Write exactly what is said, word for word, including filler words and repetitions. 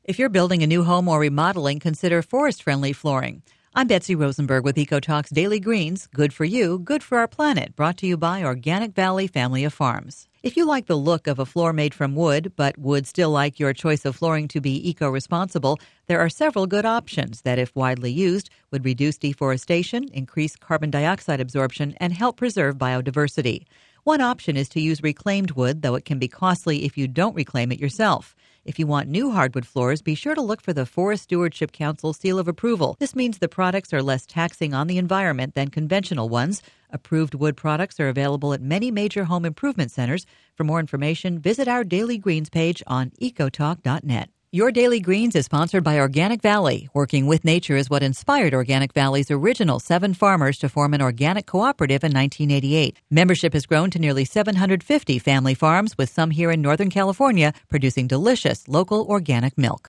If you're building a new home or remodeling, consider forest-friendly flooring. I'm Betsy Rosenberg with EcoTalk's Daily Greens, good for you, good for our planet, brought to you by Organic Valley Family of Farms. If you like the look of a floor made from wood, but would still like your choice of flooring to be eco-responsible, there are several good options that, if widely used, would reduce deforestation, increase carbon dioxide absorption, and help preserve biodiversity. One option is to use reclaimed wood, though it can be costly if you don't reclaim it yourself. If you want new hardwood floors, be sure to look for the Forest Stewardship Council seal of approval. This means the products are less taxing on the environment than conventional ones. Approved wood products are available at many major home improvement centers. For more information, visit our Daily Greens page on ecotalk dot net. Your Daily Greens is sponsored by Organic Valley. Working with nature is what inspired Organic Valley's original seven farmers to form an organic cooperative in nineteen eighty-eight. Membership has grown to nearly seven hundred fifty family farms, with some here in Northern California producing delicious local organic milk.